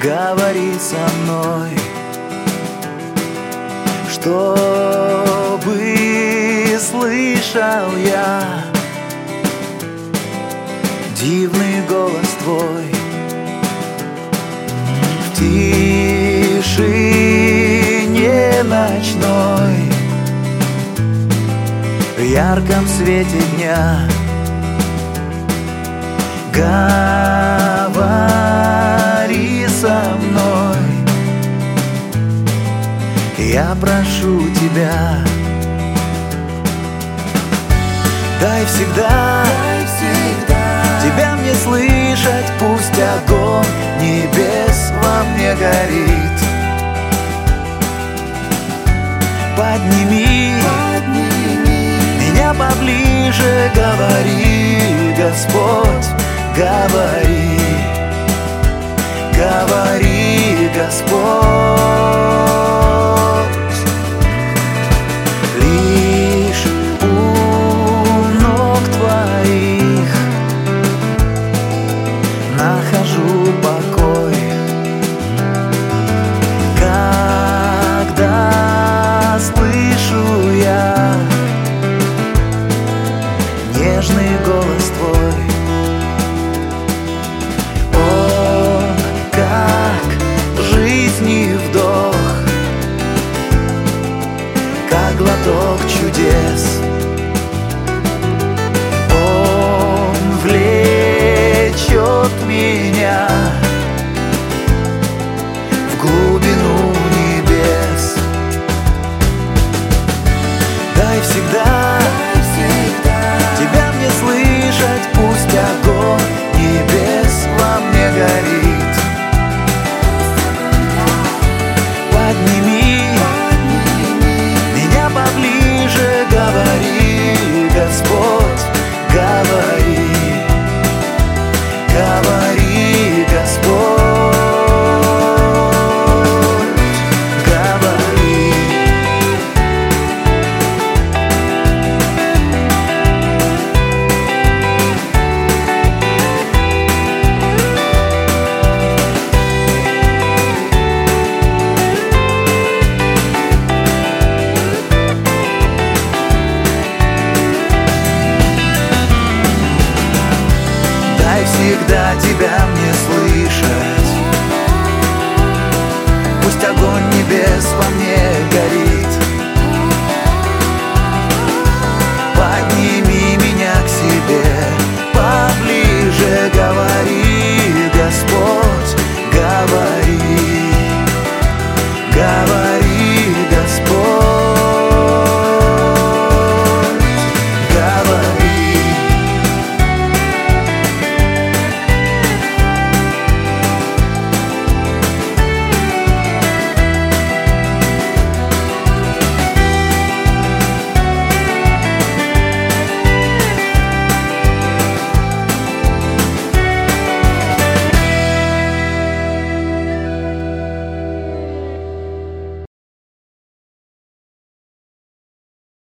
говори со мной, чтобы слышал я дивный голос твой в тишине ночной, в ярком свете дня. Говори со мной, я прошу тебя. Дай всегда тебя мне слышать, пусть огонь небес во мне горит. Подними меня поближе, говори, Господь, говори, говори, Господь. Лишь у ног твоих нахожу покой, когда слышу я нежный голос твой. Он как жизни вдох, как глоток чудес. Он влечет меня